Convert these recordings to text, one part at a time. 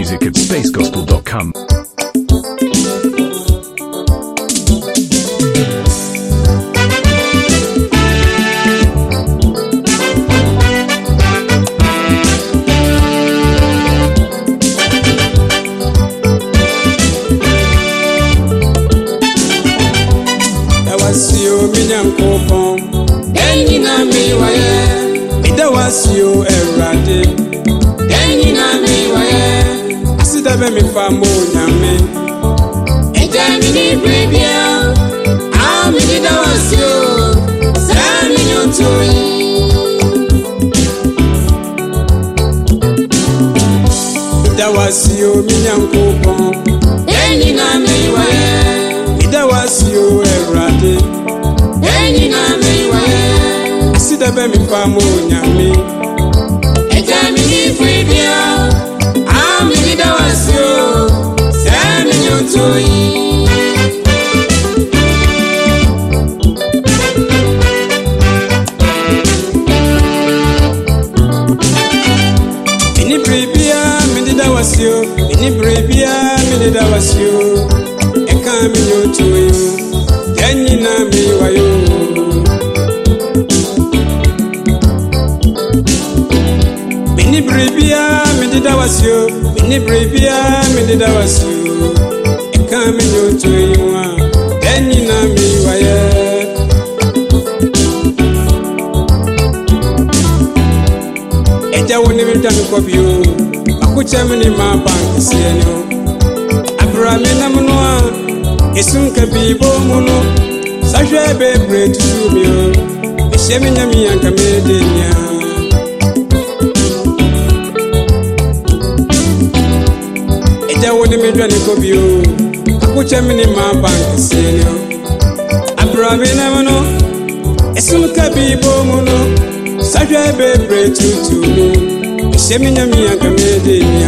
music at spacegospel.com. Dawasio minyankopon enyi na mi waye Dawasio erade enyi na mi waye asida be mi famo nyame ejami ni brebia ami ni dawasio sami nyotoi Dawasio minyankopon enyi na mi waye Dawasio erade enyi na mi waye asida be mi famo nyame ejami ni brebia ami ni dawasio sami nyotoi Ini brebia mi ni dawasio Ekami nyotoyo enyi na mi wayo Bini brebia mi didawasio Ekami nyotoyo enyi na mi waye Eja woni mi dami kobio akucha mi ni ma bank sienyo Abrami na munwa Esunka bibo muno Sajwe bebre tusumio Eshemi nyami yanka medenya Eja woni medwa ni kobio Akucha mini mabank sienyo Abrami na muno Esunka bibo muno Sajwe bebre tusumio Eshemi nyami yanka medenya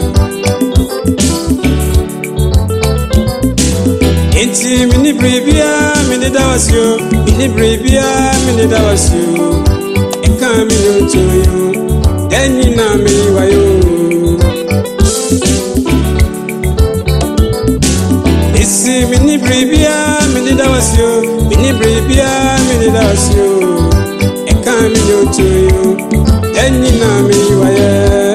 Enti mini brebia mini dawasio Ekami nyotoyo enyi na mi wayo Esi mini brebia mini dawasio Ekami nyotoyo enyi na mi wayo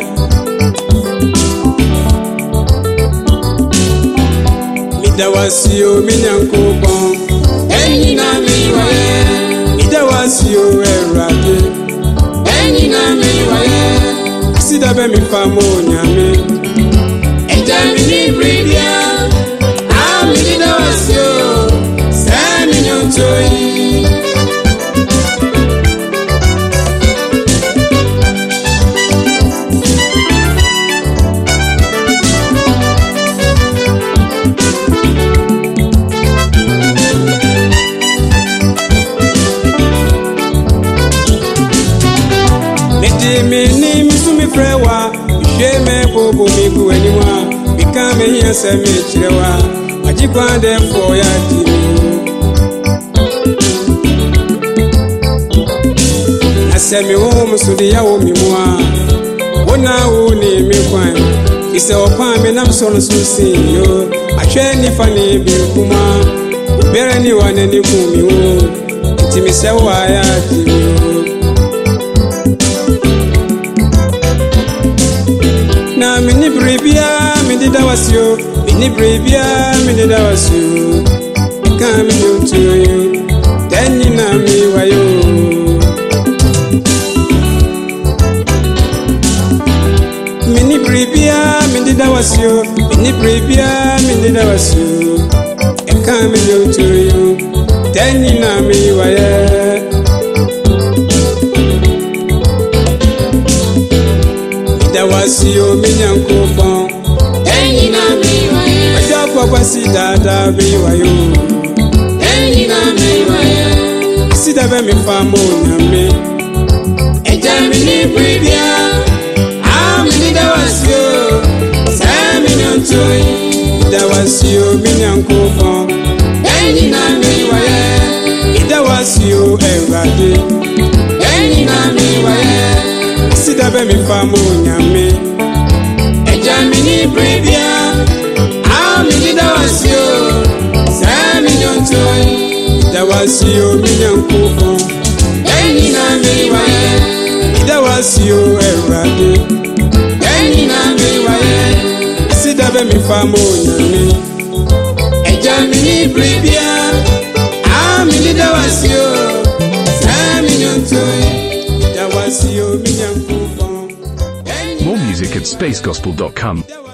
Dawasio minyankopon enyi na mi waye Dawasio erade enyi na mi waye asida be mi famo nyame ejami ni brebia ami ni dawasio sami nyotoi Mini misumi frewa Sheme bobo miku eniwa Mikame hiya seme chirewa Ajikwande fo ya timu Nasemi musudi ya mimwa Wona uni mikwan Kise opame na msono susi yo Achweni fani bilkuma Ubere ni wane ni kumiwo Intimisewa ya timu Na mini brebia mini dawasio Ekami nyotoyo enyi na mi wayo Mini brebia mini dawasio Ekami nyotoyo enyi na mi wayo Dawasio minyankopon enyi na mi waye Ajapo kwa sidada bi wayo enyi na mi waye Asida be mi famo nyame Ejami ni brebia ami ni dawasio sami nyotoi Dawasio minyankopon enyi na mi waye Dawasio erade enyi na mi waye Asida be mi famo nyame Ejami ni Idawasio minyankufo Enina meiwaye Idawasio erade Enina meiwaye Sidabe mifamo nyame Ejamini bribia Amini dawasio Saminyontoy Idawasio minyankufo More music at spacegospel.com.